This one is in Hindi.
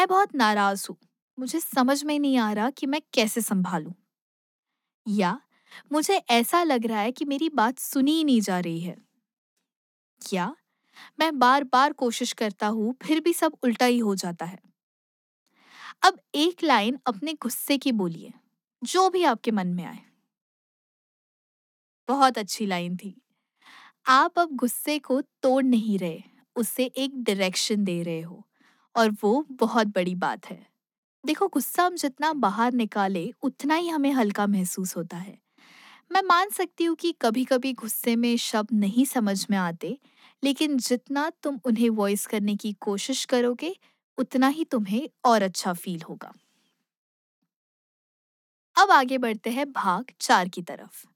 मैं बहुत नाराज़ हूँ। मुझे समझ में नहीं आ रहा कि मैं कैसे सँभालूँ? या मुझे ऐसा लग रहा है कि मेरी बात सुनी ही नहीं जा रही है। या मैं बार-बार कोशिश करता हूँ, फिर भी सब उल्टा ही हो जाता है। अब एक लाइन अपने गुस्से की बोलिए, जो भी आपके मन में आए। बहुत अच्छी लाइन थी। आप अब गुस्से को तोड़ नहीं रहे, उसे एक डायरेक्शन दे रहे हो और वो बहुत बड़ी बात है। देखो, गुस्सा हम जितना बाहर निकाले उतना ही हमें हल्का महसूस होता है। मैं मान सकती हूँ कि कभी-कभी गुस्से में शब्द नहीं समझ में आते, लेकिन जितना तुम उन्हें वॉइस करने की कोशिश करोगे, उतना ही तुम्हें और अच्छा फील होगा। अब आगे बढ़ते हैं भाग 4 की तरफ।